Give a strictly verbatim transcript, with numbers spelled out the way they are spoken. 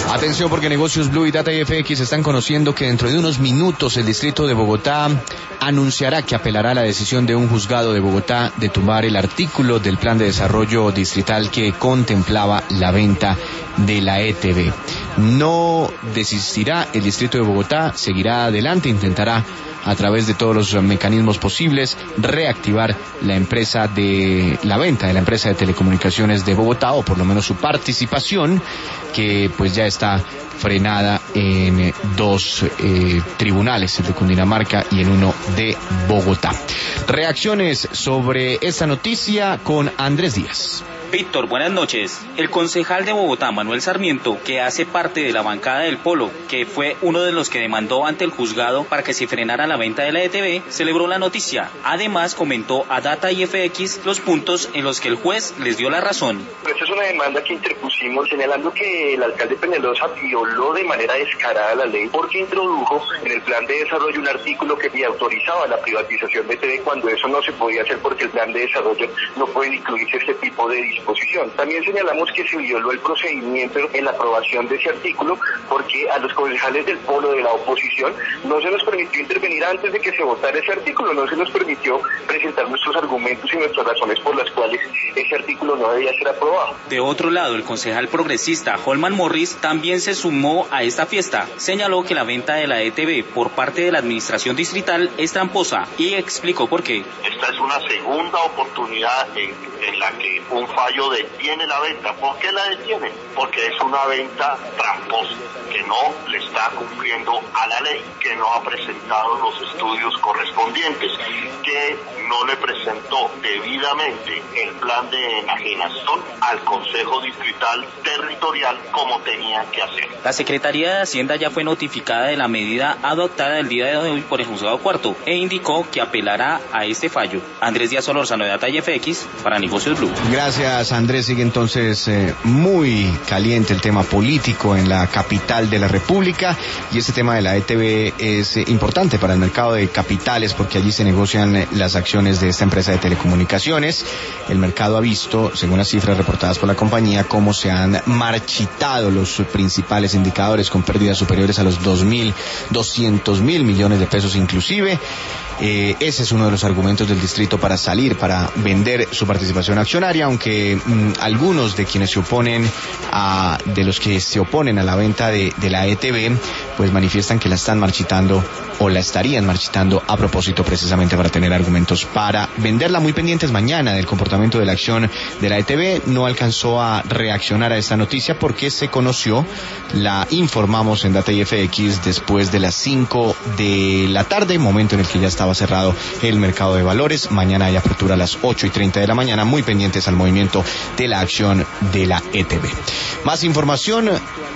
Atención, porque Negocios Blue y Data I F X están conociendo que dentro de unos minutos el distrito de Bogotá anunciará que apelará a la decisión de un juzgado de Bogotá de tumbar el artículo del plan de desarrollo distrital que contemplaba la venta de la E T B. No desistirá el distrito de Bogotá, seguirá adelante, intentará a través de todos los mecanismos posibles reactivar la empresa de la venta de la empresa de telecomunicaciones de Bogotá, o por lo menos su participación, que pues ya está frenada en dos eh, tribunales, el de Cundinamarca y en uno de Bogotá. Reacciones sobre esta noticia con Andrés Díaz. Víctor, buenas noches. El concejal de Bogotá, Manuel Sarmiento, que hace parte de la bancada del Polo, que fue uno de los que demandó ante el juzgado para que se frenara la venta de la E T B, celebró la noticia. Además, comentó a Data I F X los puntos en los que el juez les dio la razón. Esta es una demanda que interpusimos señalando que el alcalde Peñalosa violó de manera descarada la ley porque introdujo en el plan de desarrollo un artículo que autorizaba la privatización de E T B cuando eso no se podía hacer porque el plan de desarrollo no puede incluirse este tipo de disposición. También señalamos que se violó el procedimiento en la aprobación de ese artículo porque a los concejales del Polo de la oposición no se nos permitió intervenir antes de que se votara ese artículo, no se nos permitió presentar nuestros argumentos y nuestras razones por las cuales ese artículo no debía ser aprobado. De otro lado, el concejal progresista Holman Morris también se sumó a esta fiesta. Señaló que la venta de la E T B por parte de la administración distrital es tramposa y explicó por qué. Esta es una segunda oportunidad en, en la que un fallo detiene la venta. ¿Por qué la detiene? Porque es una venta tramposa, que no le está cumpliendo a la ley, que no ha presentado los estudios correspondientes, que no le presentó debidamente el plan de enajenación al Consejo Distrital Territorial como tenía que hacer. La Secretaría de Hacienda ya fue notificada de la medida adoptada el día de hoy por el Juzgado Cuarto e indicó que apelará a este fallo. Andrés Díaz Solórzano, de Data I F X, para Negocios Blue. Gracias, Andrés. Sigue entonces eh, muy caliente el tema político en la capital de la República, y este tema de la E T B es eh, importante para el mercado de capitales porque allí se negocian eh, las acciones de esta empresa de telecomunicaciones. El mercado ha visto, según las cifras reportadas por la compañía, cómo se han marchitado los principales indicadores con pérdidas superiores a los dos mil, doscientos mil millones de pesos inclusive. Eh, ese es uno de los argumentos del distrito para salir, para vender su participación accionaria, aunque mmm, algunos de quienes se oponen a, de los que se oponen a la venta de, de la E T B, pues manifiestan que la están marchitando o la estarían marchitando a propósito, precisamente para tener argumentos para venderla. Muy pendientes mañana del comportamiento de la acción de la E T B. No alcanzó a reaccionar a esta noticia porque se conoció, la informamos en Data I F X después de las cinco de la tarde, momento en el que ya estaba cerrado el mercado de valores. Mañana hay apertura a las ocho y treinta de la mañana, muy pendientes al movimiento de la acción de la E T B. Más información